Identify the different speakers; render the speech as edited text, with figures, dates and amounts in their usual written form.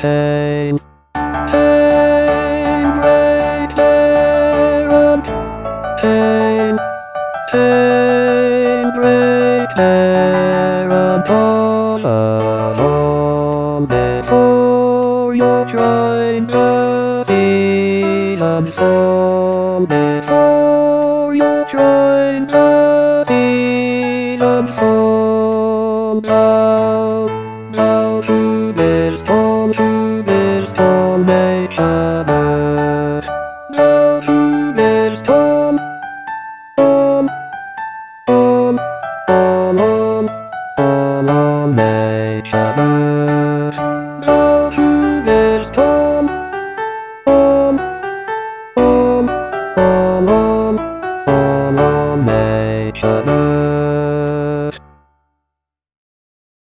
Speaker 1: pain. Pain, great errand. Pain, pain, great errand. All alone before you join the seasons fall. Before you join the seasons fall. Now to this dawn may Shabbat. Now to this dawn, on, may Shabbat.